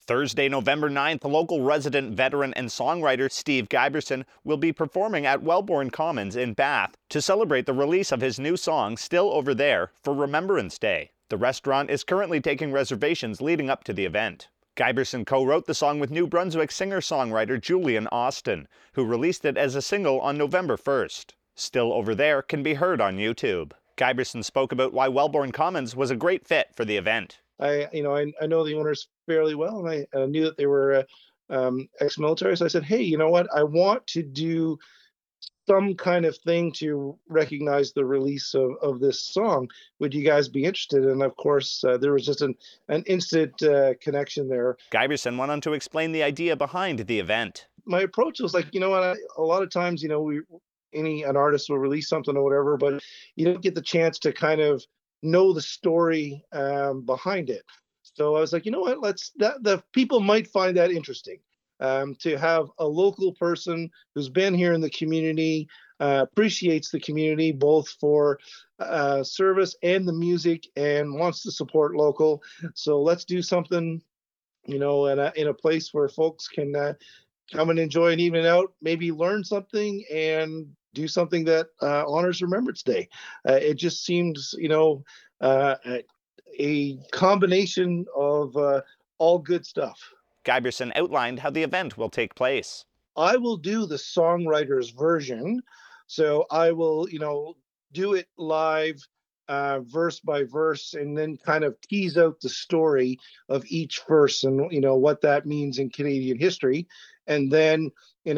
Thursday, November 9th, local resident veteran and songwriter Steve Giberson will be performing at Wellborn Commons in Bath to celebrate the release of his new song, Still Over There, for Remembrance Day. The restaurant is currently taking reservations leading up to the event. Giberson co-wrote the song with New Brunswick singer-songwriter Julian Austin, who released it as a single on November 1st. Still Over There can be heard on YouTube. Giberson spoke about why Wellborn Commons was a great fit for the event. I know the owners fairly well, and I knew that they were ex-military. So I said, hey, you know what? I want to do some kind of thing to recognize the release of this song. Would you guys be interested? And of course, there was just an instant connection there. Giberson went on to explain the idea behind the event. My approach was like, you know what? A lot of times, an artist will release something or whatever, but you don't get the chance to kind of know the story behind it. So I was like, you know what? The people might find that interesting. To have a local person who's been here in the community, appreciates the community both for service and the music, and wants to support local. So let's do something, in a place where folks can come and enjoy an evening out, maybe learn something and do something that honors Remembrance Day. It just seems, a combination of all good stuff. Giberson outlined how the event will take place. I will do the songwriter's version. So I will, do it live, verse by verse, and then kind of tease out the story of each verse and, what that means in Canadian history. And then,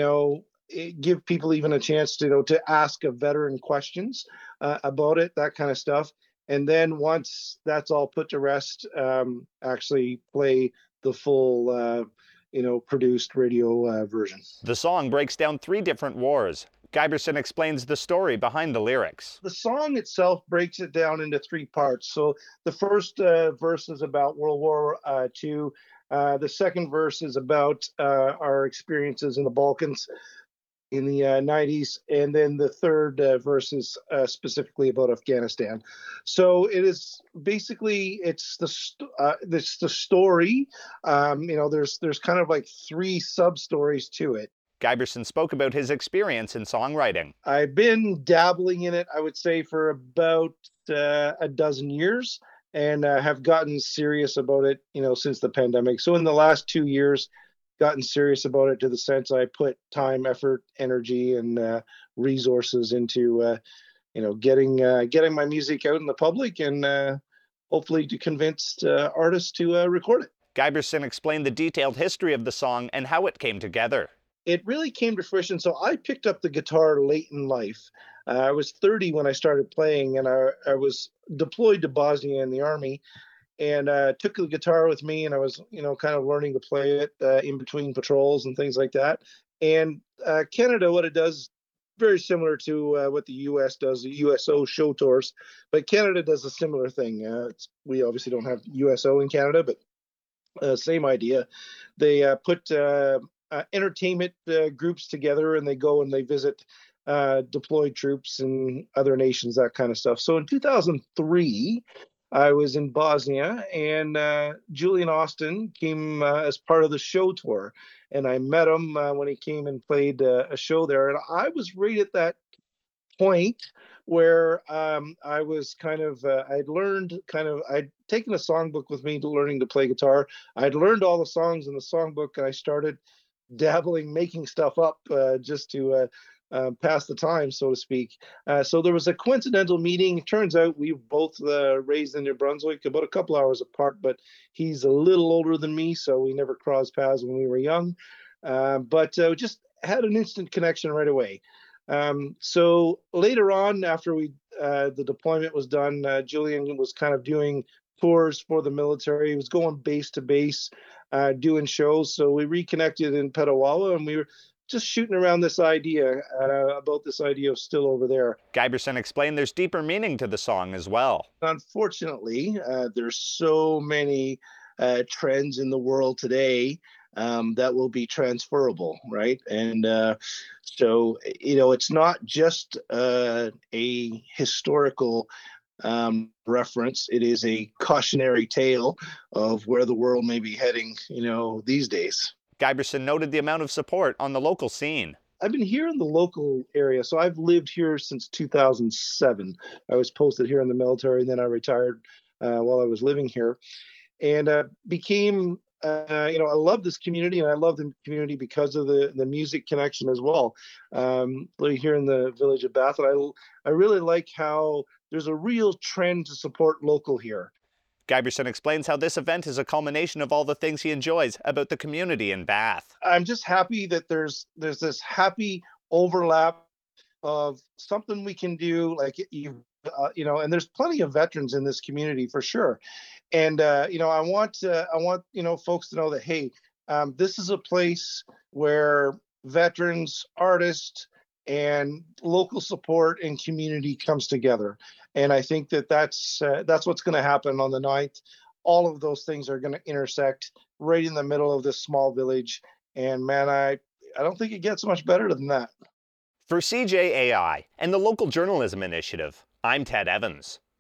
give people even a chance to ask a veteran questions about it, that kind of stuff. And then once that's all put to rest, actually play the full, produced radio version. The song breaks down 3 different wars. Giberson explains the story behind the lyrics. The song itself breaks it down into 3 parts. So the first verse is about World War II. The second verse is about our experiences in the Balkans in the 90s, and then the third verse is specifically about Afghanistan. So it is basically it's the story. There's kind of like 3 sub stories to it. Giberson spoke about his experience in songwriting. I've been dabbling in it, I would say, for about a dozen years, and have gotten serious about it, since the pandemic. So in the last 2 years, gotten serious about it to the sense I put time, effort, energy, and resources into, getting my music out in the public, and hopefully to convince artists to record it. Giberson explained the detailed history of the song and how it came together. It really came to fruition. So I picked up the guitar late in life. I was 30 when I started playing, and I was deployed to Bosnia in the Army. And took the guitar with me, and I was, kind of learning to play it in between patrols and things like that. And Canada, what it does, very similar to what the U.S. does, the USO show tours. But Canada does a similar thing. We obviously don't have USO in Canada, but same idea. They put entertainment groups together, and they go and they visit deployed troops in other nations, that kind of stuff. So in 2003, I was in Bosnia, and Julian Austin came as part of the show tour, and I met him when he came and played a show there. And I was right at that point where I was kind of, I'd taken a songbook with me to learning to play guitar. I'd learned all the songs in the songbook, and I started dabbling, making stuff up just to pass the time, so to speak. So there was a coincidental meeting. It turns out we were both raised in New Brunswick, about a couple hours apart, but he's a little older than me, so we never crossed paths when we were young. But just had an instant connection right away. So later on, after the deployment was done, Julian was kind of doing tours for the military. He was going base to base, doing shows. So we reconnected in Petawawa, and we were just shooting around this idea about this idea of Still Over There. Giberson explained there's deeper meaning to the song as well. Unfortunately, there's so many trends in the world today that will be transferable, right? And so, it's not just a historical reference. It is a cautionary tale of where the world may be heading, these days. Giberson noted the amount of support on the local scene. I've been here in the local area, so I've lived here since 2007. I was posted here in the military, and then I retired while I was living here, and became I love this community, and I love the community because of the music connection as well. Living here in the village of Bath, and I really like how there's a real trend to support local here. Giberson explains how this event is a culmination of all the things he enjoys about the community in Bath. I'm just happy that there's this happy overlap of something we can do, like and there's plenty of veterans in this community for sure. And I want folks to know that, hey, this is a place where veterans, artists, and local support and community comes together. And I think that that's what's going to happen on the 9th. All of those things are going to intersect right in the middle of this small village. And man, I don't think it gets much better than that. For CJAI and the Local Journalism Initiative, I'm Ted Evans.